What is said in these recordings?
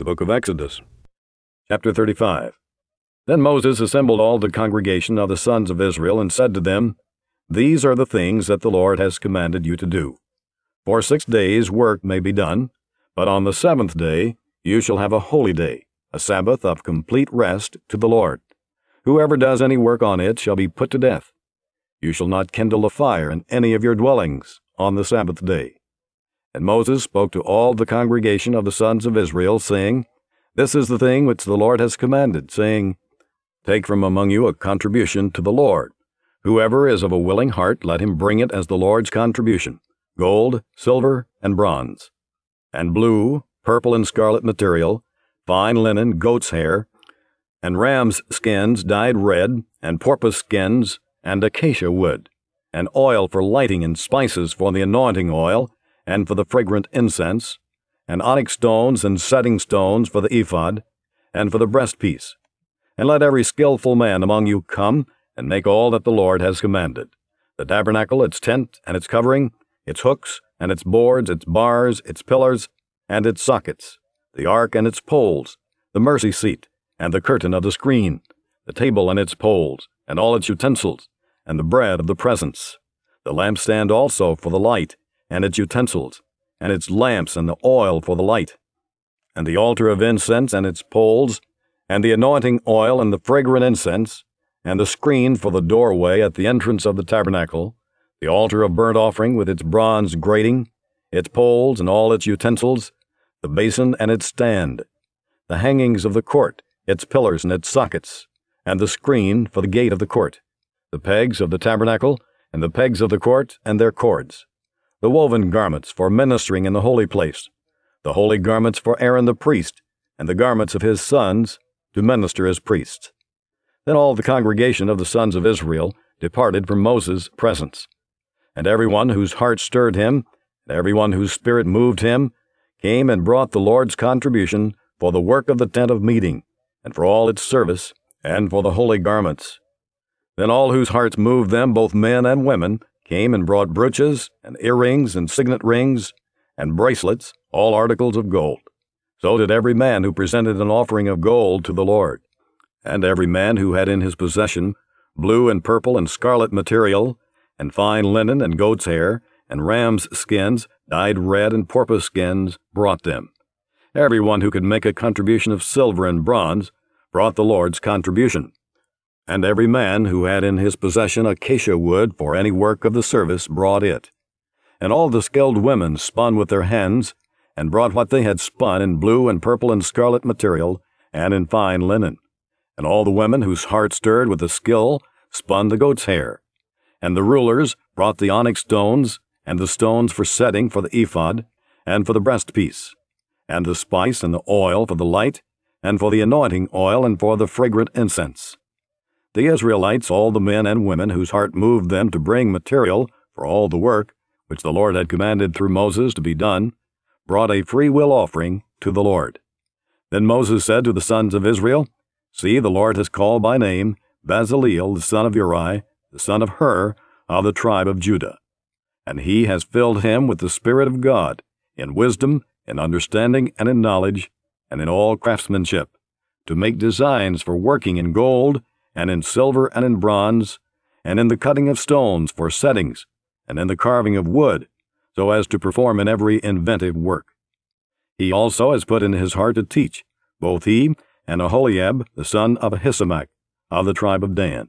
The book of Exodus, chapter 35. Then Moses assembled all the congregation of the sons of Israel and said to them, These are the things that the Lord has commanded you to do. For 6 days work may be done, but on the 7th day you shall have a holy day, a Sabbath of complete rest to the Lord. Whoever does any work on it shall be put to death. You shall not kindle a fire in any of your dwellings on the Sabbath day. And Moses spoke to all the congregation of the sons of Israel, saying, This is the thing which the Lord has commanded, saying, Take from among you a contribution to the Lord. Whoever is of a willing heart, let him bring it as the Lord's contribution, gold, silver, and bronze, and blue, purple, and scarlet material, fine linen, goat's hair, and ram's skins dyed red, and porpoise skins, and acacia wood, and oil for lighting, and spices for the anointing oil, and for the fragrant incense, and onyx stones and setting stones for the ephod, and for the breastpiece. And let every skillful man among you come and make all that the Lord has commanded: the tabernacle, its tent, and its covering, its hooks, and its boards, its bars, its pillars, and its sockets, the ark and its poles, the mercy seat, and the curtain of the screen, the table and its poles, and all its utensils, and the bread of the presence, the lampstand also for the light, and its utensils, and its lamps, and the oil for the light, and the altar of incense and its poles, and the anointing oil and the fragrant incense, and the screen for the doorway at the entrance of the tabernacle, the altar of burnt offering with its bronze grating, its poles and all its utensils, the basin and its stand, the hangings of the court, its pillars and its sockets, and the screen for the gate of the court, the pegs of the tabernacle, and the pegs of the court and their cords, the woven garments for ministering in the holy place, the holy garments for Aaron the priest, and the garments of his sons to minister as priests. Then all the congregation of the sons of Israel departed from Moses' presence. And everyone whose heart stirred him, and everyone whose spirit moved him, came and brought the Lord's contribution for the work of the tent of meeting, and for all its service, and for the holy garments. Then all whose hearts moved them, both men and women, came and brought brooches, and earrings, and signet rings, and bracelets, all articles of gold. So did every man who presented an offering of gold to the Lord. And every man who had in his possession blue and purple and scarlet material, and fine linen and goat's hair, and ram's skins, dyed red and porpoise skins, brought them. Every one who could make a contribution of silver and bronze brought the Lord's contribution. And every man who had in his possession acacia wood for any work of the service brought it. And all the skilled women spun with their hands, and brought what they had spun in blue and purple and scarlet material, and in fine linen. And all the women whose heart stirred with the skill spun the goat's hair. And the rulers brought the onyx stones, and the stones for setting for the ephod, and for the breastpiece, and the spice and the oil for the light, and for the anointing oil, and for the fragrant incense. The Israelites, all the men and women whose heart moved them to bring material for all the work which the Lord had commanded through Moses to be done, brought a free-will offering to the Lord. Then Moses said to the sons of Israel, See, the Lord has called by name Bezaleel the son of Uri, the son of Hur, of the tribe of Judah. And he has filled him with the Spirit of God, in wisdom, in understanding, and in knowledge, and in all craftsmanship, to make designs for working in gold, and in silver, and in bronze, and in the cutting of stones for settings, and in the carving of wood, so as to perform in every inventive work. He also has put in his heart to teach, both he and Aholiab, the son of Ahisamach, of the tribe of Dan.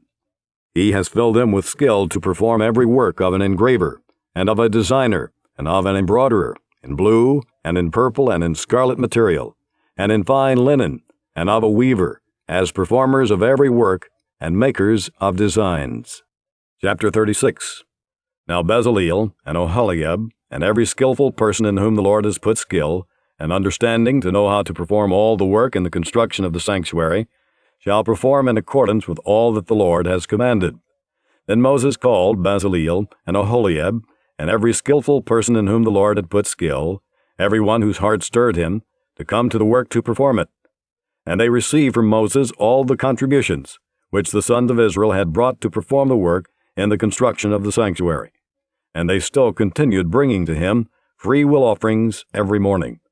He has filled them with skill to perform every work of an engraver, and of a designer, and of an embroiderer, in blue, and in purple, and in scarlet material, and in fine linen, and of a weaver, as performers of every work, and makers of designs. Chapter 36. Now Bezaleel, and Aholiab, and every skillful person in whom the Lord has put skill, and understanding to know how to perform all the work in the construction of the sanctuary, shall perform in accordance with all that the Lord has commanded. Then Moses called Bezaleel, and Aholiab, and every skillful person in whom the Lord had put skill, every one whose heart stirred him, to come to the work to perform it. And they received from Moses all the contributions which the sons of Israel had brought to perform the work in the construction of the sanctuary. And they still continued bringing to him free will offerings every morning.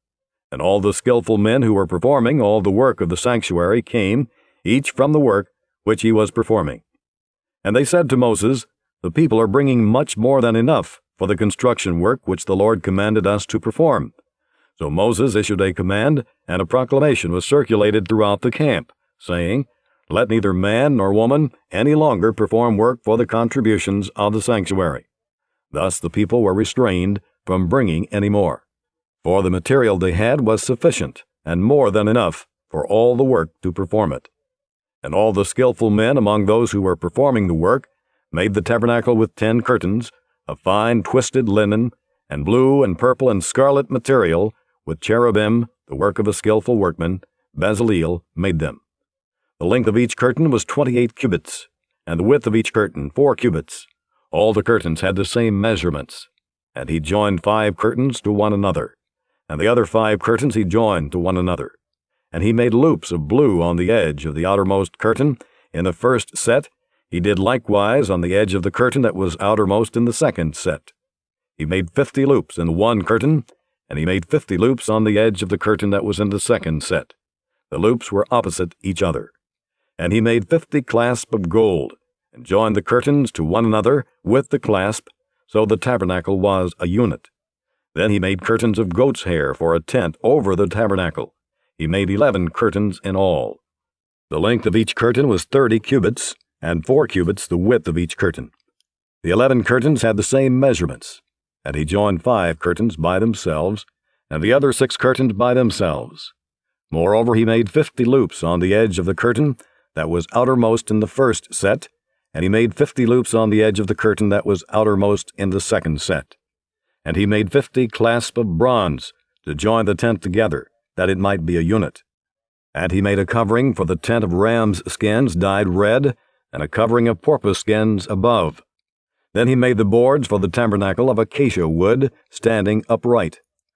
And all the skillful men who were performing all the work of the sanctuary came, each from the work which he was performing. And they said to Moses, The people are bringing much more than enough for the construction work which the Lord commanded us to perform. So Moses issued a command, and a proclamation was circulated throughout the camp, saying, Let neither man nor woman any longer perform work for the contributions of the sanctuary. Thus the people were restrained from bringing any more, for the material they had was sufficient, and more than enough, for all the work to perform it. And all the skillful men among those who were performing the work made the tabernacle with 10 curtains, of fine twisted linen, and blue and purple and scarlet material, with cherubim, the work of a skillful workman, Bezaleel, made them. The length of each curtain was 28 cubits, and the width of each curtain 4 cubits. All the curtains had the same measurements. And he joined 5 curtains to one another, and the other 5 curtains he joined to one another. And he made loops of blue on the edge of the outermost curtain in the first set. He did likewise on the edge of the curtain that was outermost in the second set. He made 50 loops in one curtain, and he made 50 loops on the edge of the curtain that was in the second set. The loops were opposite each other. And he made 50 clasps of gold, and joined the curtains to one another with the clasp, so the tabernacle was a unit. Then he made curtains of goat's hair for a tent over the tabernacle. He made 11 curtains in all. The length of each curtain was 30 cubits, and 4 cubits the width of each curtain. The 11 curtains had the same measurements, and he joined 5 curtains by themselves, and the other 6 curtains by themselves. Moreover, he made 50 loops on the edge of the curtain that was outermost in the first set, and he made 50 loops on the edge of the curtain that was outermost in the second set. And he made 50 clasps of bronze to join the tent together, that it might be a unit. And he made a covering for the tent of ram's skins dyed red, and a covering of porpoise skins above. Then he made the boards for the tabernacle of acacia wood, standing upright.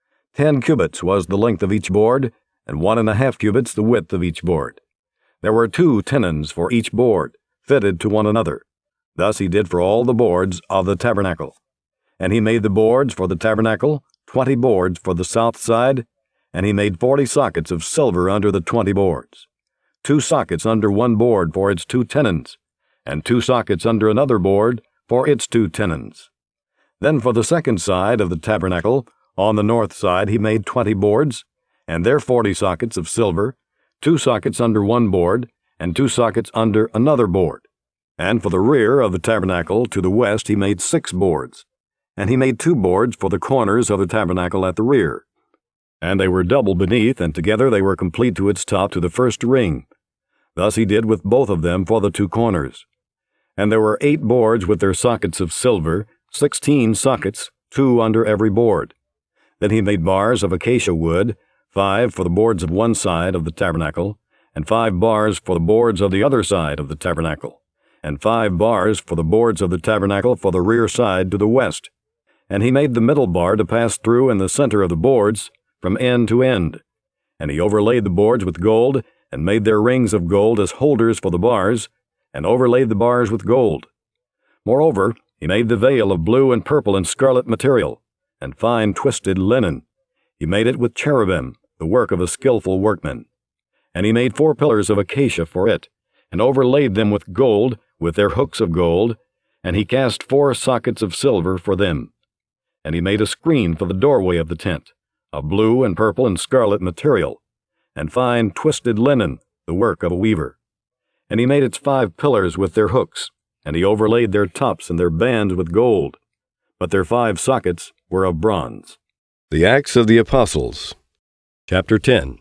10 cubits was the length of each board, and 1.5 cubits the width of each board. There were 2 tenons for each board, fitted to one another. Thus he did for all the boards of the tabernacle. And he made the boards for the tabernacle, 20 boards for the south side, and he made 40 sockets of silver under the 20 boards, 2 sockets under one board for its 2 tenons, and 2 sockets under another board for its 2 tenons. Then for the second side of the tabernacle, on the north side, he made 20 boards, and their 40 sockets of silver, 2 sockets under one board, and 2 sockets under another board. And for the rear of the tabernacle to the west he made 6 boards. And he made 2 boards for the corners of the tabernacle at the rear. And they were double beneath, and together they were complete to its top to the first ring. Thus he did with both of them for the 2 corners. And there were 8 boards with their sockets of silver, 16 sockets, 2 under every board. Then he made bars of acacia wood, 5 for the boards of one side of the tabernacle, and 5 bars for the boards of the other side of the tabernacle, and 5 bars for the boards of the tabernacle for the rear side to the west. And he made the middle bar to pass through in the center of the boards, from end to end. And he overlaid the boards with gold, and made their rings of gold as holders for the bars, and overlaid the bars with gold. Moreover, he made the veil of blue and purple and scarlet material, and fine twisted linen. He made it with cherubim, the work of a skillful workman. And he made 4 pillars of acacia for it, and overlaid them with gold, with their hooks of gold, and he cast 4 sockets of silver for them. And he made a screen for the doorway of the tent, of blue and purple and scarlet material, and fine twisted linen, the work of a weaver. And he made its 5 pillars with their hooks, and he overlaid their tops and their bands with gold, but their 5 sockets were of bronze. The Acts of the Apostles, Chapter 10.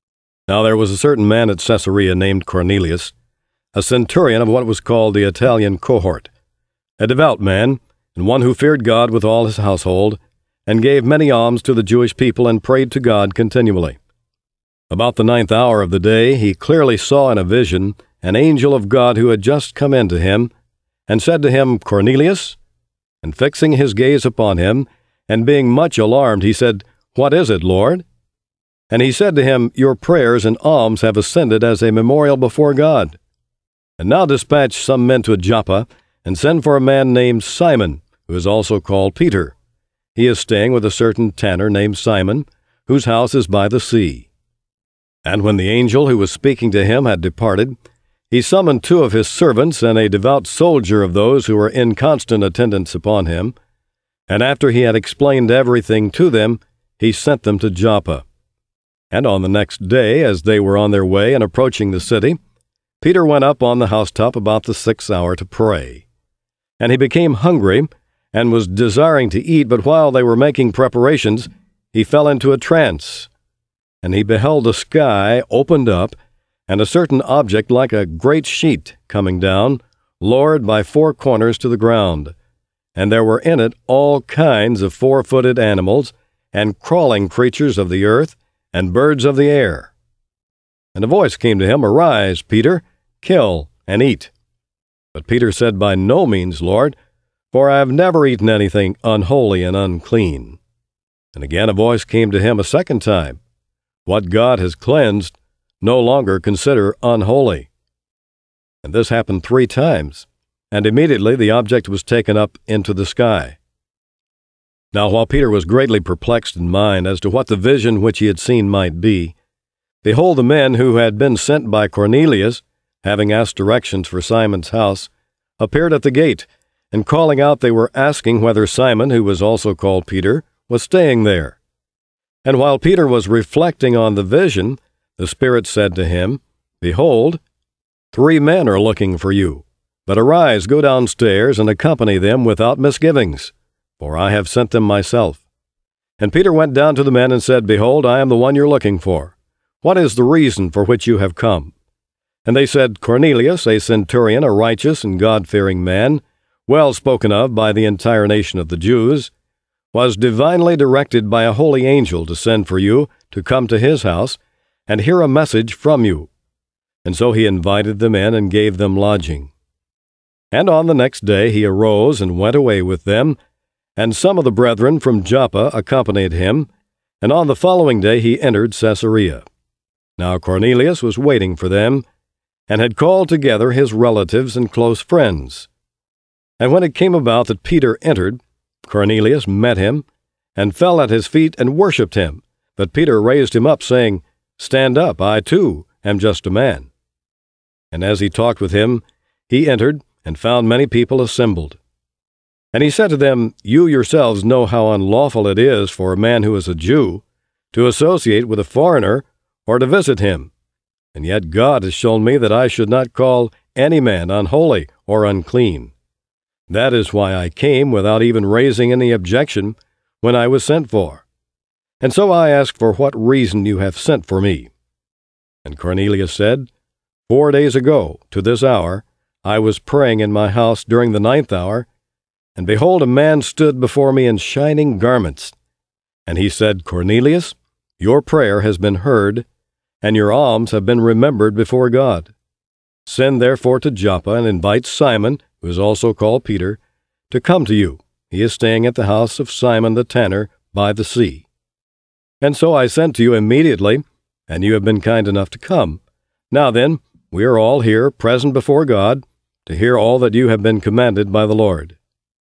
Now there was a certain man at Caesarea named Cornelius, a centurion of what was called the Italian cohort, a devout man, and one who feared God with all his household, and gave many alms to the Jewish people and prayed to God continually. About the 9th hour of the day he clearly saw in a vision an angel of God who had just come in to him, and said to him, Cornelius? And fixing his gaze upon him, and being much alarmed, he said, What is it, Lord? And he said to him, Your prayers and alms have ascended as a memorial before God. And now dispatch some men to Joppa, and send for a man named Simon, who is also called Peter. He is staying with a certain tanner named Simon, whose house is by the sea. And when the angel who was speaking to him had departed, he summoned 2 of his servants and a devout soldier of those who were in constant attendance upon him, and after he had explained everything to them, he sent them to Joppa. And on the next day, as they were on their way and approaching the city, Peter went up on the housetop about the 6th hour to pray. And he became hungry, and was desiring to eat, but while they were making preparations, he fell into a trance. And he beheld the sky opened up, and a certain object like a great sheet coming down, lowered by 4 corners to the ground. And there were in it all kinds of 4-footed animals, and crawling creatures of the earth, and birds of the air. And a voice came to him, Arise, Peter, kill and eat. But Peter said, By no means, Lord, for I have never eaten anything unholy and unclean. And again a voice came to him a second time, What God has cleansed, no longer consider unholy. And this happened 3 times, and immediately the object was taken up into the sky. Now while Peter was greatly perplexed in mind as to what the vision which he had seen might be, behold, the men who had been sent by Cornelius, having asked directions for Simon's house, appeared at the gate, and calling out they were asking whether Simon, who was also called Peter, was staying there. And while Peter was reflecting on the vision, the Spirit said to him, Behold, 3 men are looking for you. But arise, go downstairs, and accompany them without misgivings, for I have sent them myself. And Peter went down to the men and said, Behold, I am the one you're looking for. What is the reason for which you have come? And they said, Cornelius, a centurion, a righteous and God-fearing man, well spoken of by the entire nation of the Jews, was divinely directed by a holy angel to send for you to come to his house and hear a message from you. And so he invited them in and gave them lodging. And on the next day he arose and went away with them, and some of the brethren from Joppa accompanied him, and on the following day he entered Caesarea. Now Cornelius was waiting for them, and had called together his relatives and close friends. And when it came about that Peter entered, Cornelius met him, and fell at his feet and worshipped him. But Peter raised him up, saying, Stand up, I too am just a man. And as he talked with him, he entered, and found many people assembled. And he said to them, You yourselves know how unlawful it is for a man who is a Jew to associate with a foreigner or to visit him. And yet God has shown me that I should not call any man unholy or unclean. That is why I came without even raising any objection when I was sent for. And so I ask for what reason you have sent for me. And Cornelius said, 4 days ago, to this hour, I was praying in my house during the 9th hour, and behold, a man stood before me in shining garments. And he said, Cornelius, your prayer has been heard, and your alms have been remembered before God. Send therefore to Joppa and invite Simon, who is also called Peter, to come to you. He is staying at the house of Simon the tanner by the sea. And so I sent to you immediately, and you have been kind enough to come. Now then, we are all here, present before God, to hear all that you have been commanded by the Lord.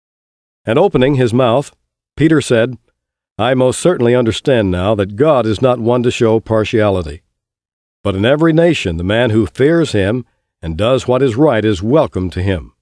And opening his mouth, Peter said, I most certainly understand now that God is not one to show partiality. But in every nation the man who fears him and does what is right is welcome to him.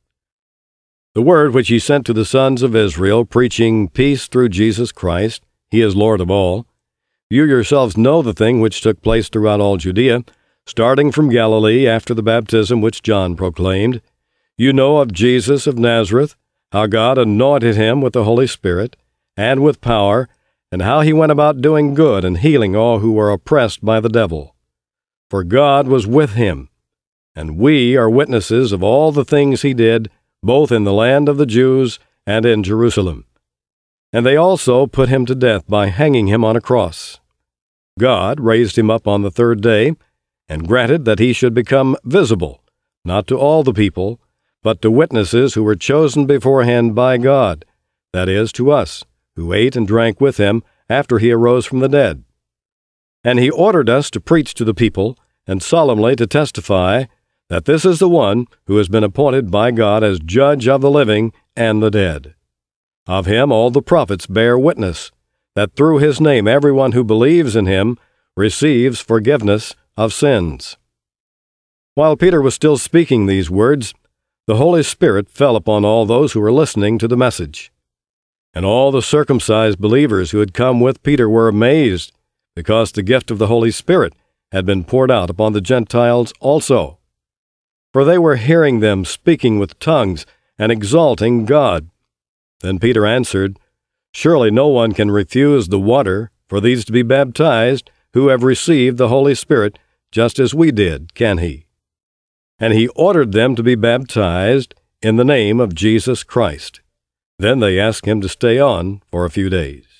The word which he sent to the sons of Israel, preaching peace through Jesus Christ, he is Lord of all. You yourselves know the thing which took place throughout all Judea, starting from Galilee after the baptism which John proclaimed. You know of Jesus of Nazareth, how God anointed him with the Holy Spirit and with power, and how he went about doing good and healing all who were oppressed by the devil. For God was with him, and we are witnesses of all the things he did, both in the land of the Jews and in Jerusalem. And they also put him to death by hanging him on a cross. God raised him up on the 3rd day, and granted that he should become visible, not to all the people, but to witnesses who were chosen beforehand by God, that is, to us, who ate and drank with him after he arose from the dead. And he ordered us to preach to the people, and solemnly to testify that this is the one who has been appointed by God as judge of the living and the dead. Of him all the prophets bear witness, that through his name everyone who believes in him receives forgiveness of sins." While Peter was still speaking these words, the Holy Spirit fell upon all those who were listening to the message. And all the circumcised believers who had come with Peter were amazed, because the gift of the Holy Spirit had been poured out upon the Gentiles also. For they were hearing them speaking with tongues and exalting God. Then Peter answered, "Surely no one can refuse the water for these to be baptized who have received the Holy Spirit just as we did, can he?" And he ordered them to be baptized in the name of Jesus Christ. Then they asked him to stay on for a few days.